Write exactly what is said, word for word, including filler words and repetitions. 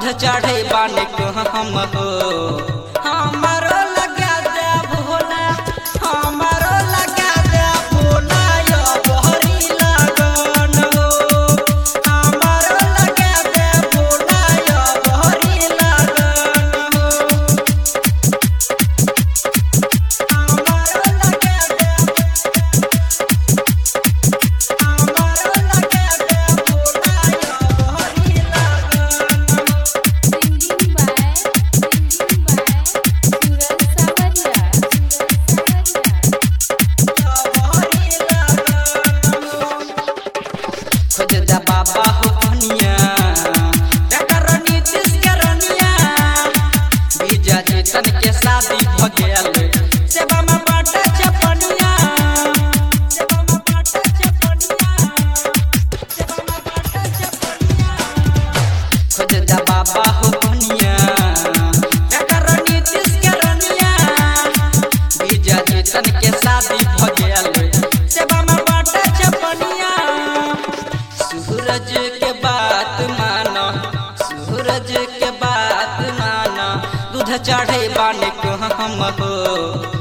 चढ़े बाने को हम हो हमारो लगा दे भोला हमारो लगा दे भोला यो बहरी लगन हो हमारो लगा दे भोला यो बहरी लगन हो हमारो लगा दे हमारो लगा दे भोला यो बहरी बाबा हो कनिया नीतीश के रनिया बीजा चेतन के शादी भ गेल सेवा में बाटे चपनिया सेवा में बाटे चपनिया सेवा में बाटे चपनिया खोजदा बाबा हो कनिया नीतीश के रनिया बीजा चेतन के शादी भ गेल सेवा में बाटे चपनिया सूरज के बात माना सूरज के बात माना दूध चढ़े बाने को हम हो।